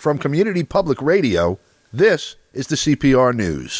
From Community Public Radio, this is the CPR News.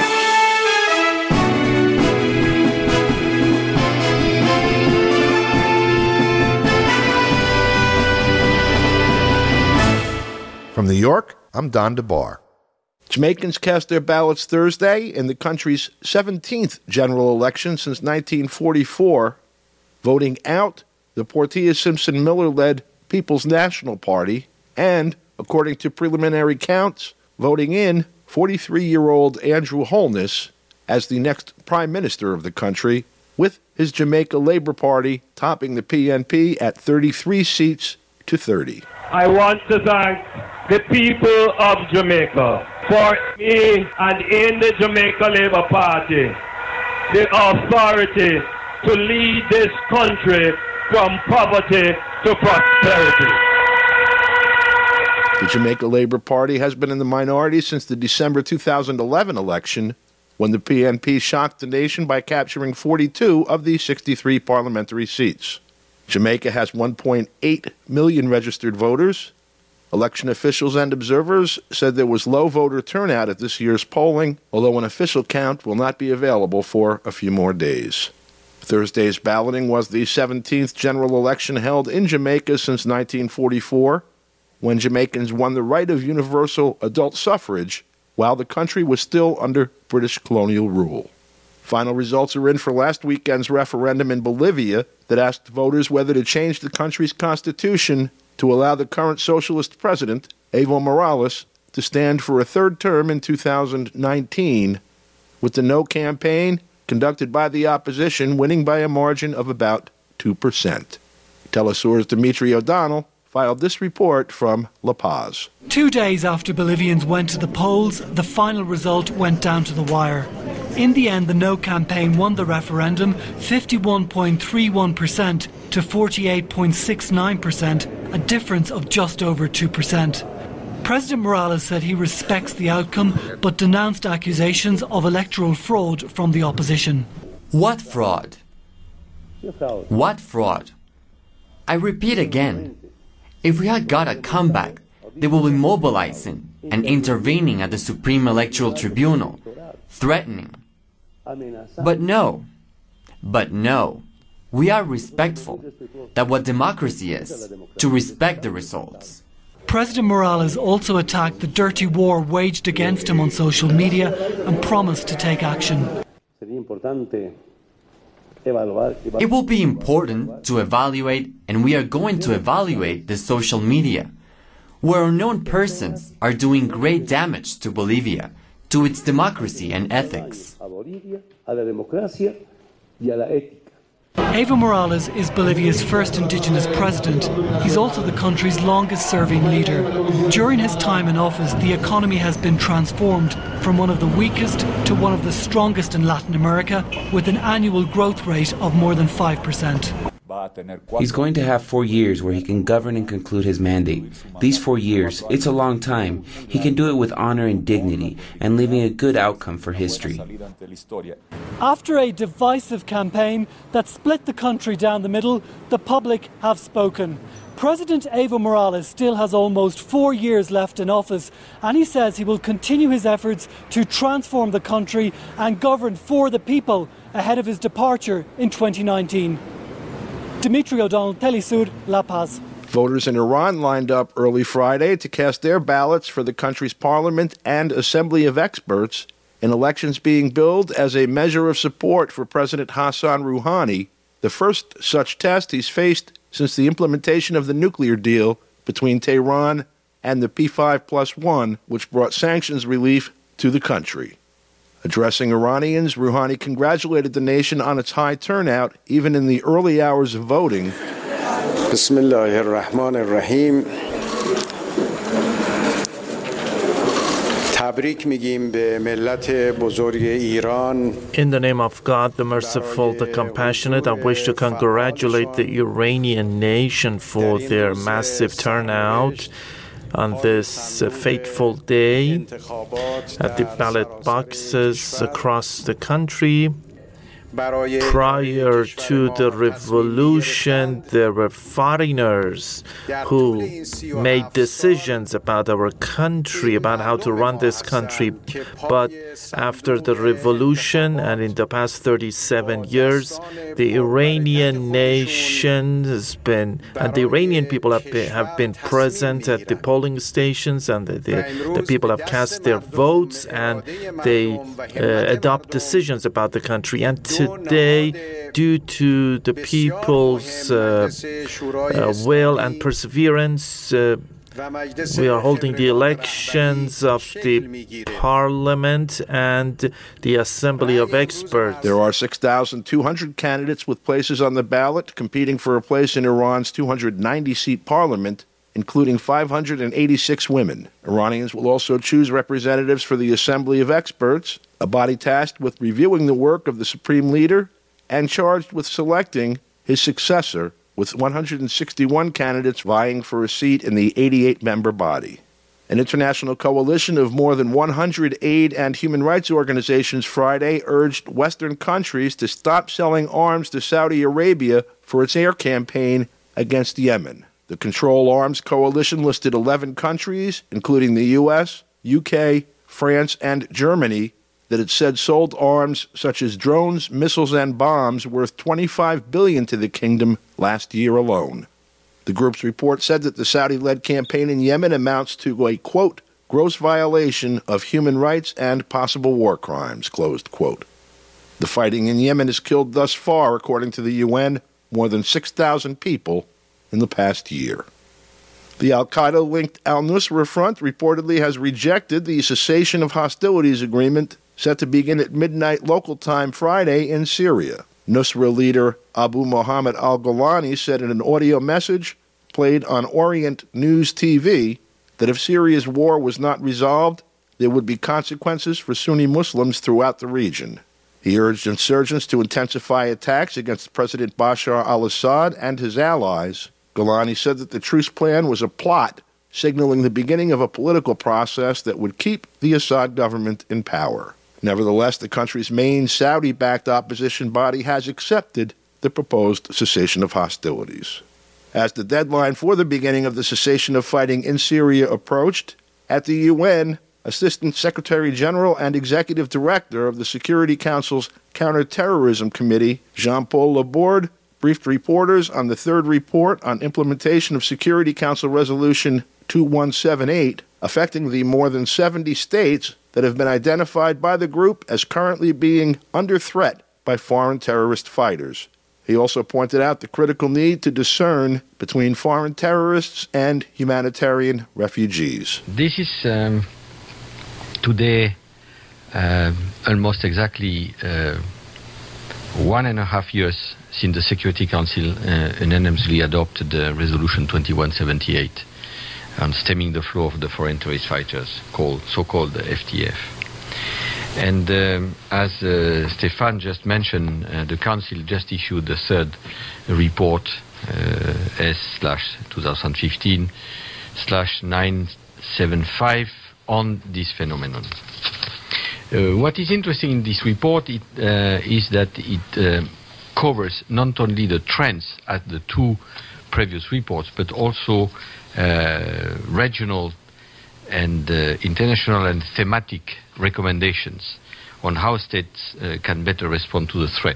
From New York, I'm Don DeBar. Jamaicans cast their ballots Thursday in the country's 17th general election since 1944, voting out the Portia Simpson Miller-led People's National Party and, according to preliminary counts, voting in 43-year-old Andrew Holness as the next prime minister of the country, with his Jamaica Labour Party topping the PNP at 33 seats to 30. I want to thank the people of Jamaica for me and in the Jamaica Labour Party the authority to lead this country from poverty to prosperity. The Jamaica Labour Party has been in the minority since the December 2011 election, when the PNP shocked the nation by capturing 42 of the 63 parliamentary seats. Jamaica has 1.8 million registered voters. Election officials and observers said there was low voter turnout at this year's polling, although an official count will not be available for a few more days. Thursday's balloting was the 17th general election held in Jamaica since 1944, when Jamaicans won the right of universal adult suffrage while the country was still under British colonial rule. Final results are in for last weekend's referendum in Bolivia that asked voters whether to change the country's constitution to allow the current socialist president, Evo Morales, to stand for a third term in 2019, with the No campaign conducted by the opposition winning by a margin of about 2%. Telesur's Dimitri O'Donnell filed this report from La Paz. 2 days after Bolivians went to the polls, the final result went down to the wire. In the end, the No campaign won the referendum 51.31% to 48.69%, a difference of just over 2%. President Morales said he respects the outcome, but denounced accusations of electoral fraud from the opposition. What fraud? What fraud? I repeat again, if we had got a comeback, they will be mobilizing and intervening at the Supreme Electoral Tribunal, threatening. But no, we are respectful. That what democracy is, to respect the results. President Morales also attacked the dirty war waged against him on social media and promised to take action. It will be important to evaluate, and we are going to evaluate the social media, where unknown persons are doing great damage to Bolivia, to its democracy and ethics. Evo Morales is Bolivia's first indigenous president. He's also the country's longest-serving leader. During his time in office, the economy has been transformed from one of the weakest to one of the strongest in Latin America, with an annual growth rate of more than 5%. He's going to have 4 years where he can govern and conclude his mandate. These 4 years, it's a long time. He can do it with honor and dignity and leaving a good outcome for history. After a divisive campaign that split the country down the middle, the public have spoken. President Evo Morales still has almost 4 years left in office, and he says he will continue his efforts to transform the country and govern for the people ahead of his departure in 2019. Dimitri O'Donnell, Telesur, La Paz. Voters in Iran lined up early Friday to cast their ballots for the country's parliament and assembly of experts in elections being billed as a measure of support for President Hassan Rouhani, the first such test he's faced since the implementation of the nuclear deal between Tehran and the P5+1, which brought sanctions relief to the country. Addressing Iranians, Rouhani congratulated the nation on its high turnout, even in the early hours of voting. Bismillahirrahmanirrahim. In the name of God, the merciful, the compassionate, I wish to congratulate the Iranian nation for their massive turnout on this fateful day at the ballot boxes across the country. Prior to the revolution, there were foreigners who made decisions about our country, about how to run this country. But after the revolution and in the past 37 years, the Iranian nation has been, and the Iranian people have been present at the polling stations, and the people have cast their votes, and they adopt decisions about the country. And today, due to the people's will and perseverance, we are holding the elections of the Parliament and the Assembly of Experts. There are 6,200 candidates with places on the ballot competing for a place in Iran's 290-seat parliament, including 586 women. Iranians will also choose representatives for the Assembly of Experts, a body tasked with reviewing the work of the supreme leader and charged with selecting his successor, with 161 candidates vying for a seat in the 88-member body. An international coalition of more than 100 aid and human rights organizations Friday urged Western countries to stop selling arms to Saudi Arabia for its air campaign against Yemen. The Control Arms Coalition listed 11 countries, including the U.S., UK, France, and Germany, that it said sold arms such as drones, missiles, and bombs worth $25 billion to the kingdom last year alone. The group's report said that the Saudi-led campaign in Yemen amounts to a, quote, gross violation of human rights and possible war crimes, closed quote. The fighting in Yemen has killed thus far, according to the UN, more than 6,000 people in the past year. The al-Qaeda-linked al-Nusra Front reportedly has rejected the cessation of hostilities agreement set to begin at midnight local time Friday in Syria. Nusra leader Abu Muhammad al-Golani said in an audio message played on Orient News TV that if Syria's war was not resolved, there would be consequences for Sunni Muslims throughout the region. He urged insurgents to intensify attacks against President Bashar al-Assad and his allies. Golani said that the truce plan was a plot, signaling the beginning of a political process that would keep the Assad government in power. Nevertheless, the country's main Saudi-backed opposition body has accepted the proposed cessation of hostilities. As the deadline for the beginning of the cessation of fighting in Syria approached, at the UN, Assistant Secretary General and Executive Director of the Security Council's Counterterrorism Committee, Jean-Paul Laborde, briefed reporters on the third report on implementation of Security Council Resolution 2178, affecting the more than 70 states that have been identified by the group as currently being under threat by foreign terrorist fighters. He also pointed out the critical need to discern between foreign terrorists and humanitarian refugees. This is today almost exactly 1.5 years since the Security Council unanimously adopted Resolution 2178 on stemming the flow of the foreign terrorist fighters, so-called the FTF. And as Stéphane just mentioned, the Council just issued the third report, S/2015/975, on this phenomenon. What is interesting in this report is that it covers not only the trends at the two previous reports, but also regional and international and thematic recommendations on how states can better respond to the threat.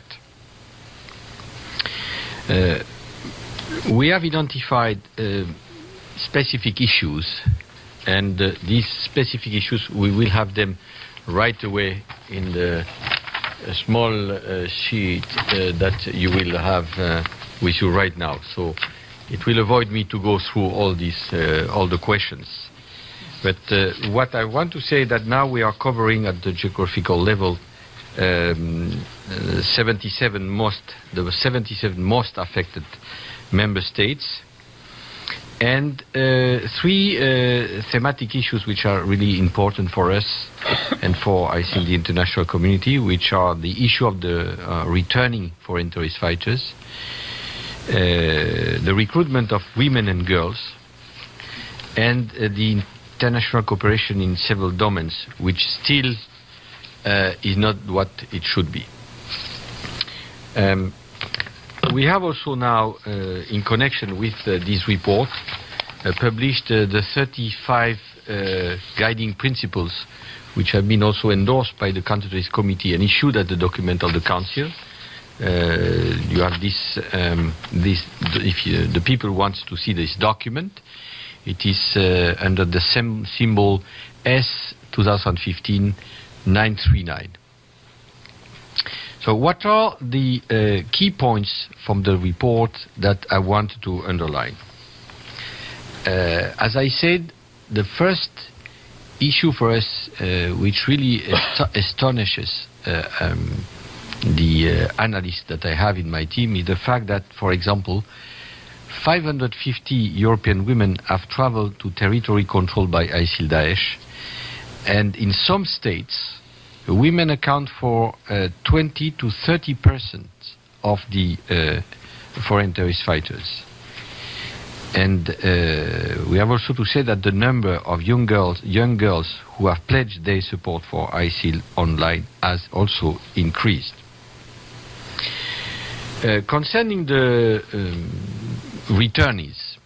We have identified specific issues, and these specific issues, we will have them right away in the small sheet that you will have with you right now. So it will avoid me to go through all the questions. But what I want to say that now we are covering at the geographical level the 77 most affected member states, and three thematic issues which are really important for us and for, I think, the international community, which are the issue of the returning foreign terrorist fighters, the recruitment of women and girls, and the international cooperation in several domains, which still is not what it should be. We have also now, in connection with this report, published the 35 guiding principles, which have been also endorsed by the Counter-Terrorism Committee and issued as the document of the Council. You have this, if the people want to see this document, it is under the same symbol S 2015-939. So what are the key points from the report that I want to underline? As I said, the first issue for us, which really astonishes the analysts that I have in my team, is the fact that, for example, 550 European women have traveled to territory controlled by ISIL-Daesh, and in some states, women account for 20 to 30% of the foreign terrorist fighters. And we have also to say that the number of young girls who have pledged their support for ISIL online has also increased. Concerning the returnees,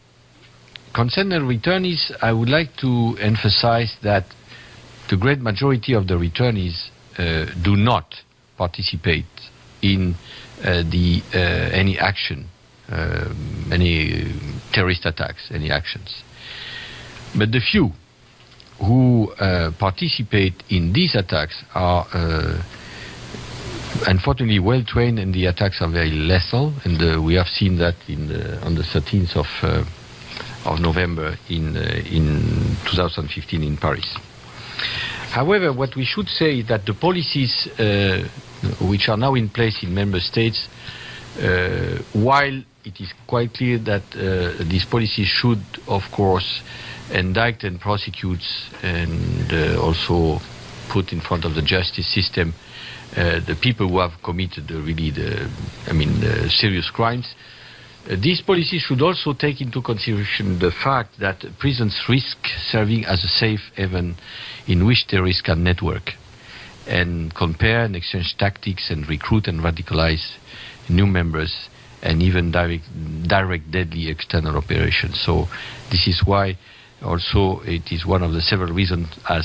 I would like to emphasize that the great majority of the returnees do not participate in any action, any terrorist attacks, any actions. But the few who participate in these attacks are unfortunately well trained, and the attacks are very lethal, and we have seen that on the 13th of November in 2015 in Paris. However, what we should say is that the policies which are now in place in member states, while it is quite clear that these policies should, of course, indict and prosecute and also put in front of the justice system the people who have committed serious crimes, these policies should also take into consideration the fact that prisons risk serving as a safe haven in which terrorists can network and compare and exchange tactics and recruit and radicalize new members and even direct deadly external operations. So this is why also it is one of the several reasons as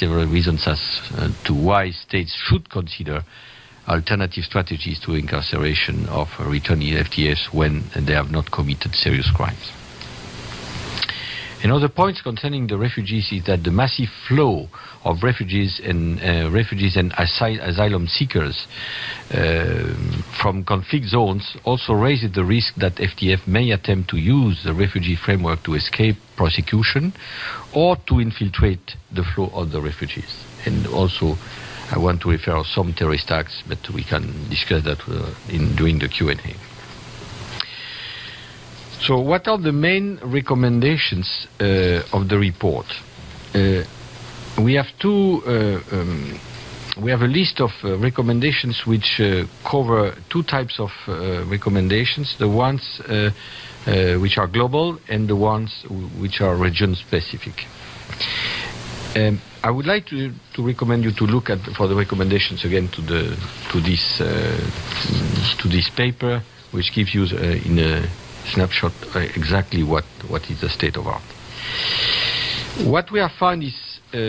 to why states should consider alternative strategies to incarceration of returnee FTFs when they have not committed serious crimes. Another point concerning the refugees is that the massive flow of refugees and asylum seekers from conflict zones also raises the risk that FTF may attempt to use the refugee framework to escape prosecution or to infiltrate the flow of the refugees. And also, I want to refer to some terrorist acts, but we can discuss that during the Q&A. So what are the main recommendations of the report? We have a list of recommendations which cover two types of recommendations, the ones which are global and the ones which are region-specific. I would like to recommend you to look for the recommendations again to this paper, which gives you in a snapshot exactly what is the state of art. What we have found is,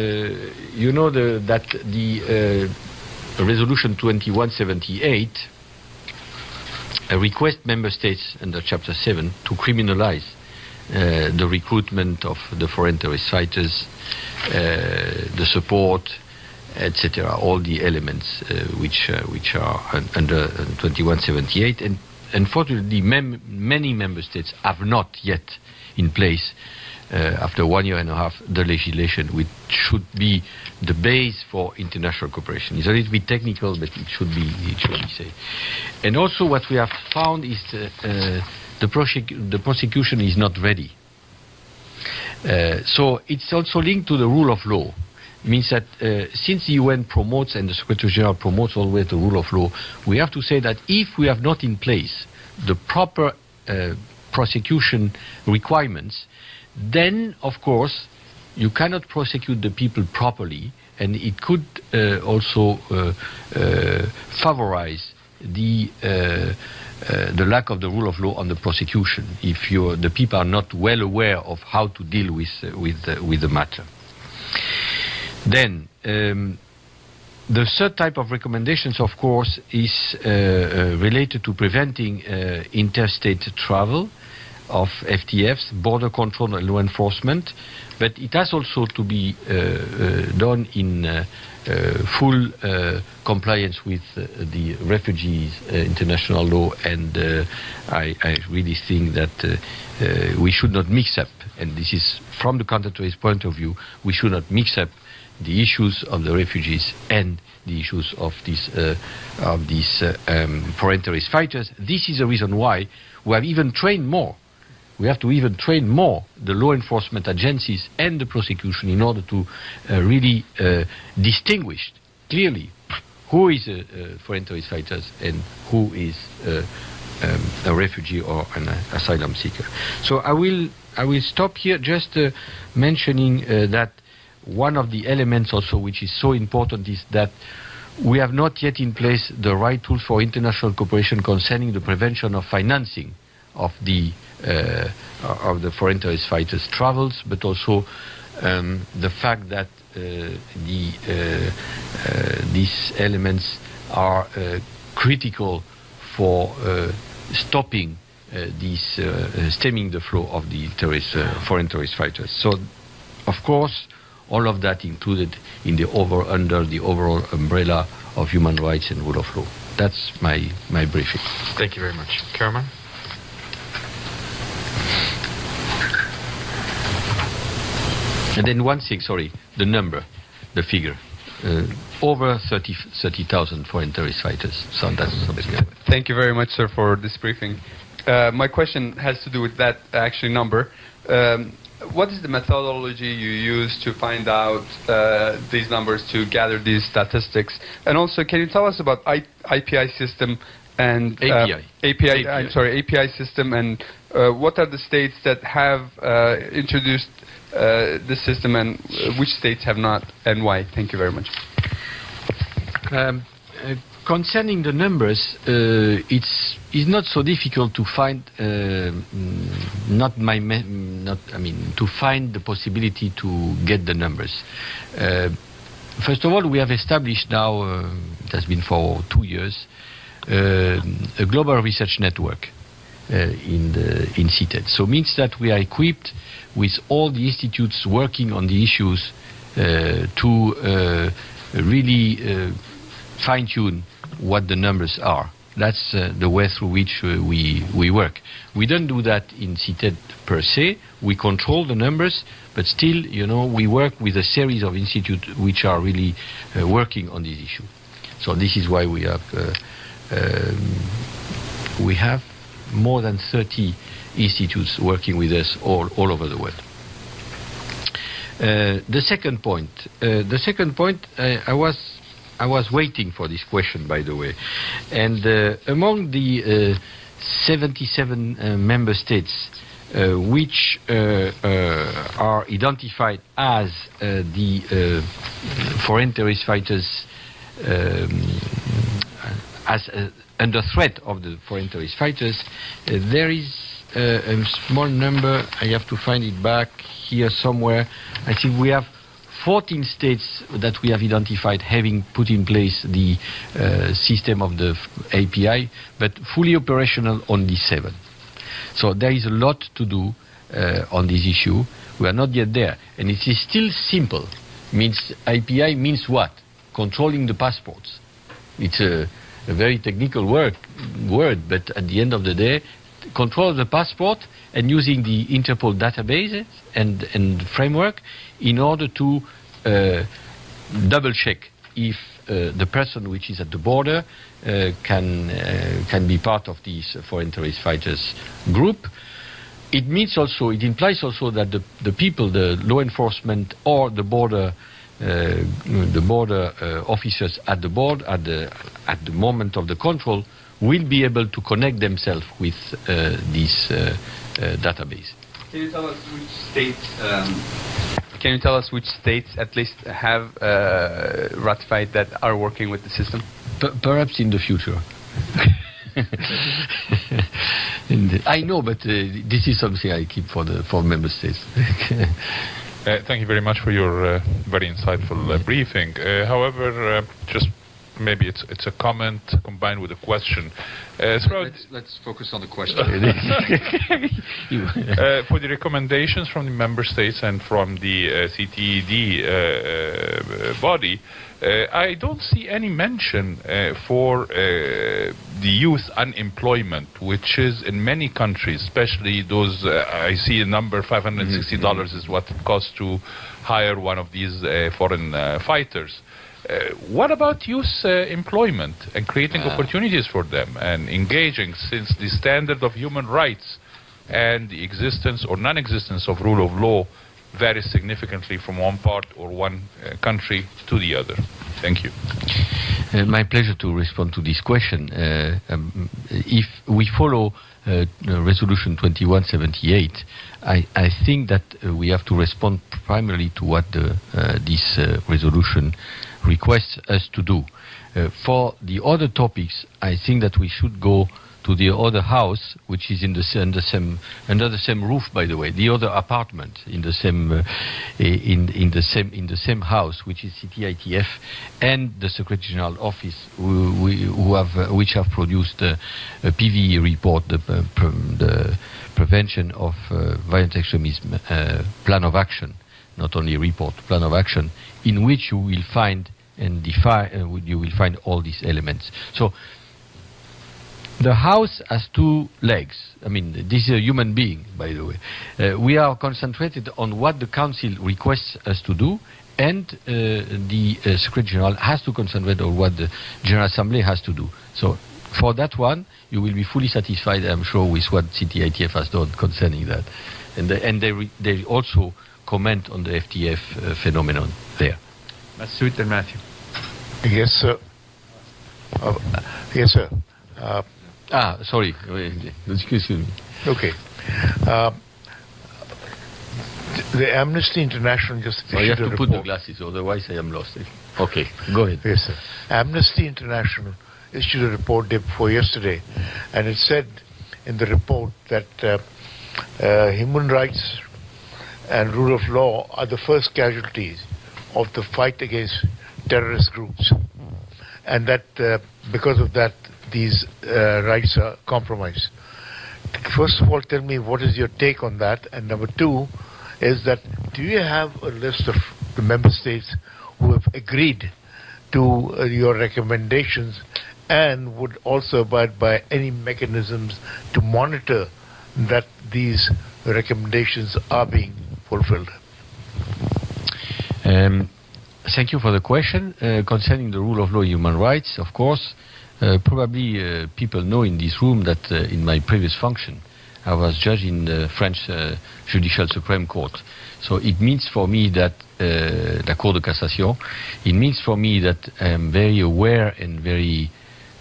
that the Resolution 2178 requests member states under Chapter 7 to criminalize the recruitment of the foreign terrorist fighters, the support, etc., all the elements which are under 2178. And unfortunately, many member states have not yet in place, after 1 year and a half, the legislation which should be the base for international cooperation. It's a little bit technical, but it should be said. And also what we have found is the prosecution is not ready. So it's also linked to the rule of law. It means that since the UN promotes and the Secretary General promotes always the rule of law, we have to say that if we have not in place the proper prosecution requirements, then of course you cannot prosecute the people properly, and it could also favorize the lack of the rule of law on the prosecution if the people are not well aware of how to deal with the matter. Then the third type of recommendations, of course, is related to preventing interstate travel of FTFs, border control and law enforcement, but it has also to be done in full compliance with the refugees international law, and I really think that we should not mix up, and this is from the counter-terrorist point of view, we should not mix up the issues of the refugees and the issues of these foreign terrorist fighters. This is the reason why we have even trained more. We have to even train more the law enforcement agencies and the prosecution in order to really distinguish clearly who is a foreign terrorist fighters and who is a refugee or an asylum seeker. So I will stop here, just mentioning that one of the elements also which is so important is that we have not yet in place the right tools for international cooperation concerning the prevention of financing of the foreign terrorist fighters' travels, but also the fact that these elements are critical for stopping stemming the flow of the foreign terrorist fighters. So, of course, all of that included in under the overall umbrella of human rights and rule of law. That's my briefing. Thank you very much. Karaman? And then one thing, sorry, the number, the figure. Over 30,000 foreign terrorist fighters. So that's something. Thank you very much, sir, for this briefing. My question has to do with that actually number. What is the methodology you use to find out these numbers, to gather these statistics? And also, can you tell us about IPI system and API system, and what are the states that have introduced this system and which states have not, and why? Thank you very much. Concerning the numbers, it's not so difficult to find to find the possibility to get the numbers. First of all, we have established now, it has been for 2 years, a global research network in CITED. So it means that we are equipped with all the institutes working on the issues to really fine-tune what the numbers are. That's the way through which we work. We don't do that in CITED per se. We control the numbers, but still, we work with a series of institutes which are really working on this issue. So this is why we have more than 30 institutes working with us all over the world. The second point, I was waiting for this question, by the way, and among the 77 member states which are identified as the foreign terrorist fighters as under threat of the foreign terrorist fighters, there is a small number. I have to find it back here somewhere. I think we have 14 states that we have identified having put in place the system of the API, but fully operational only 7. So there is a lot to do on this issue. We are not yet there, and it is still simple. Means API means what? Controlling the passports. It's a very technical word, but at the end of the day, control the passport and using the Interpol databases and framework in order to double check if the person which is at the border can be part of this foreign terrorist fighters group. It implies also that the people, the law enforcement or the border officers at the board at the moment of the control will be able to connect themselves with this database. Can you tell us which states? Can you tell us which states at least have ratified that, are working with the system? Perhaps in the future. I know, but this is something I keep for member states. Thank you very much for your very insightful briefing. However, just maybe it's a comment combined with a question. Let's focus on the question. For the recommendations from the member states and from the CTED body, I don't see any mention for the youth unemployment, which is in many countries, especially those, I see a number, $560 is what it costs to hire one of these foreign fighters. What about youth employment and creating opportunities for them and engaging, since the standard of human rights and the existence or non-existence of rule of law varies significantly from one part or one country to the other? Thank you. My pleasure to respond to this question. If we follow Resolution 2178, I think that we have to respond primarily to what this resolution requests us to do. For the other topics, I think that we should go to the other house, which is under the same roof, by the way, the other apartment in the same same house, which is CTITF, and the Secretary General Office, which have produced a PVE report, the prevention of violent extremism plan of action, not only a report, plan of action, in which you will find and you will find all these elements. So the house has two legs. I mean, this is a human being, by the way. We are concentrated on what the Council requests us to do, and the Secretary General has to concentrate on what the General Assembly has to do. So for that one, you will be fully satisfied, I'm sure, with what CTITF has done concerning that. And they also comment on the FTF phenomenon there. Masood and Matthew. Yes, sir. Yes, sir. Sorry. Excuse me. Okay. The Amnesty International just issued you have to put report. the glasses, otherwise I am lost. Okay, go ahead. Yes, sir. Amnesty International issued a report day before yesterday, and it said in the report that human rights and rule of law are the first casualties of the fight against terrorist groups, and that because of that, these rights are compromised. First of all, tell me what is your take on that, and number two is that do you have a list of the member states who have agreed to your recommendations and would also abide by any mechanisms to monitor that these recommendations are being fulfilled? Thank you for the question. Concerning the rule of law and human rights, of course, probably people know in this room that in my previous function, I was judge in the French Judicial Supreme Court. So it means for me that, la Cour de Cassation, it means for me that I am very aware and very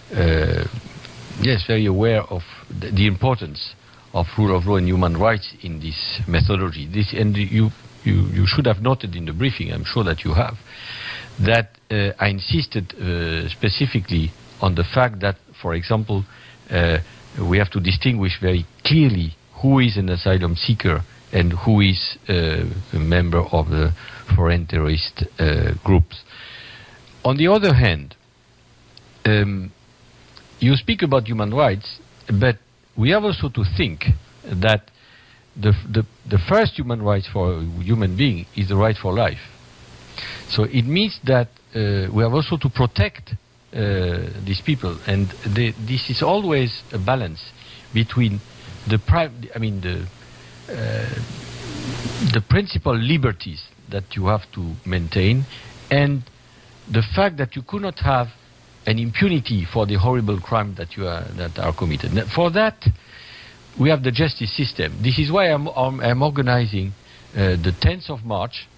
aware of the importance of rule of law and human rights in this methodology. And you should have noted in the briefing, I'm sure that you have, that I insisted specifically on the fact that, for example, we have to distinguish very clearly who is an asylum seeker and who is a member of the foreign terrorist groups. On the other hand, you speak about human rights, but we have also to think that the first human rights for a human being is the right for life. So it means that we have also to protect these people, and this is always a balance between the principal liberties that you have to maintain and the fact that you could not have an impunity for the horrible crime that are committed. For that, we have the justice system. This is why I'm organizing the 10th of March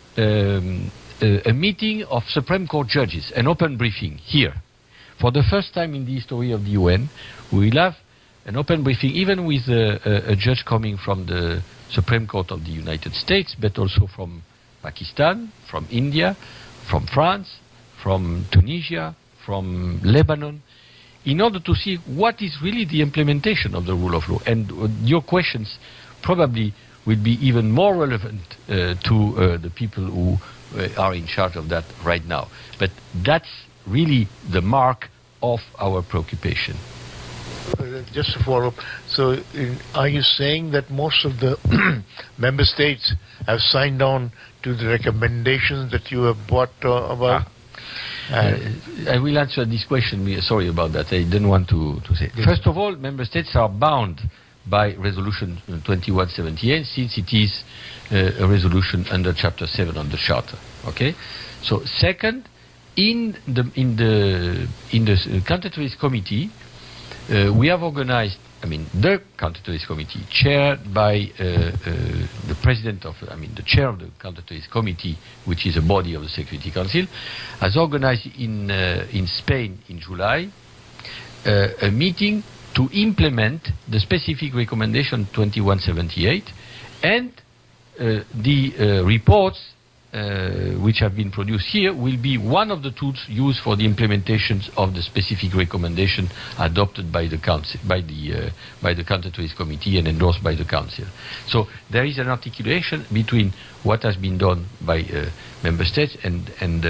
a meeting of Supreme Court judges, an open briefing here. For the first time in the history of the UN, we will have an open briefing, even with a judge coming from the Supreme Court of the United States, but also from Pakistan, from India, from France, from Tunisia, from Lebanon, in order to see what is really the implementation of the rule of law. And your questions probably will be even more relevant to the people who are in charge of that right now. But that's really the mark of our preoccupation. Just to follow up, so are you saying that most of the member states have signed on to the recommendations that you have brought about? I will answer this question. Sorry about that. I didn't want to say. Yes. First of all, member states are bound by Resolution 2178, since it is a resolution under Chapter 7 of the Charter. Okay. So, second, in the Counter-Terrorist Committee, we have organized. The Counter-Terrorist Committee, chaired by the president of, the chair of the Counter-Terrorist Committee, which is a body of the Security Council, has organized in Spain in July a meeting to implement the specific recommendation 2178, and the reports which have been produced here will be one of the tools used for the implementations of the specific recommendation adopted by the Council, by the Counter-Terrorist Committee and endorsed by the Council. So there is an articulation between what has been done by member states and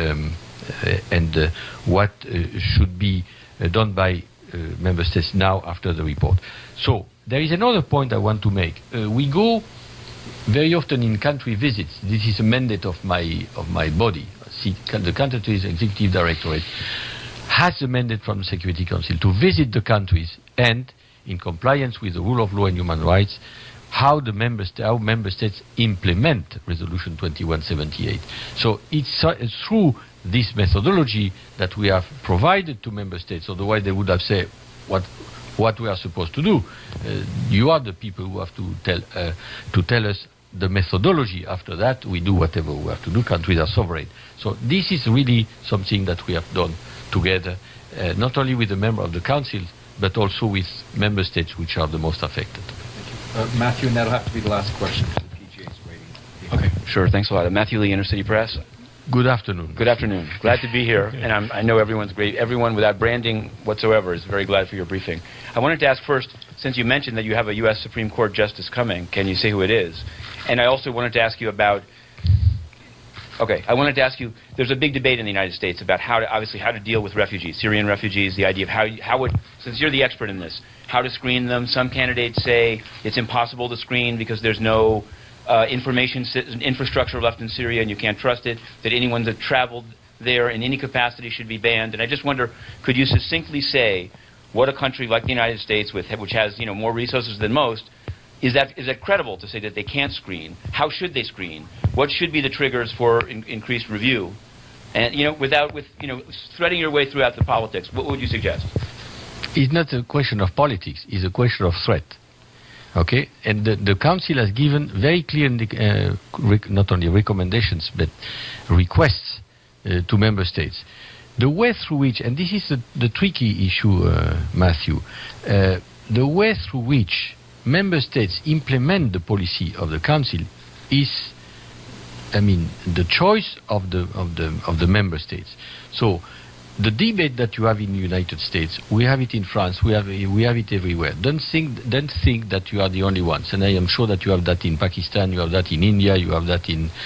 what should be done by member states now after the report. So there is another point I want to make. We go very often in country visits. This is a mandate of my body. The Counter-Terrorism Executive Directorate has a mandate from the Security Council to visit the countries and, in compliance with the rule of law and human rights, how member states implement Resolution 2178. So it's through this methodology that we have provided to member states. Otherwise, they would have said what we are supposed to do. You are the people who have to tell us the methodology. After that, we do whatever we have to do. Countries are sovereign. So this is really something that we have done together, not only with the member of the Council, but also with member states which are the most affected. Thank you. Matthew, and that'll have to be the last question because the PGA is waiting. Okay, sure. Thanks a lot. Matthew Lee, Intercity Press. Good afternoon. Good afternoon. Glad to be here, and I know everyone's great. Everyone without branding whatsoever is very glad for your briefing. I wanted to ask first, since you mentioned that you have a U.S. Supreme Court justice coming, can you say who it is? And I also wanted to ask you about, there's a big debate in the United States about how to deal with refugees, Syrian refugees, the idea of since you're the expert in this, how to screen them. Some candidates say it's impossible to screen because there's no information infrastructure left in Syria and you can't trust it, that anyone that traveled there in any capacity should be banned. And I just wonder, could you succinctly say what a country like the United States, which has more resources than most, is that credible to say that they can't screen? How should they screen? What should be the triggers for increased review? And without threading your way throughout the politics, what would you suggest? It's not a question of politics, it's a question of threat. Okay, and the Council has given very clear, not only recommendations, but requests to member states. The way through which, and this is the tricky issue, Matthew, the way through which member states implement the policy of the Council is, the choice of the member states. So, the debate that you have in the United States, we have it in France, we have it everywhere. Don't think that you are the only ones. And I am sure that you have that in Pakistan, you have that in India, you have that in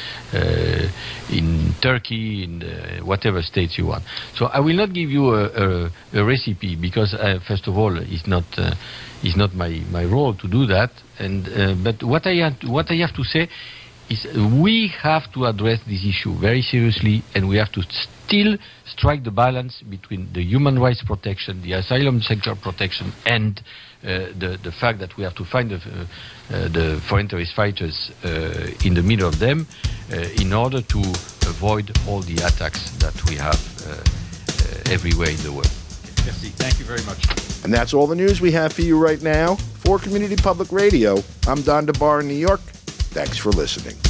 Turkey, in whatever states you want. So I will not give you a recipe because, first of all, it's not my role to do that. And but what I have to say is we have to address this issue very seriously, and we have to still strike the balance between the human rights protection, the asylum sector protection, and the fact that we have to find the foreign terrorist fighters in the middle of them in order to avoid all the attacks that we have everywhere in the world. Yes, thank you very much. And that's all the news we have for you right now. For Community Public Radio, I'm Don DeBar in New York. Thanks for listening.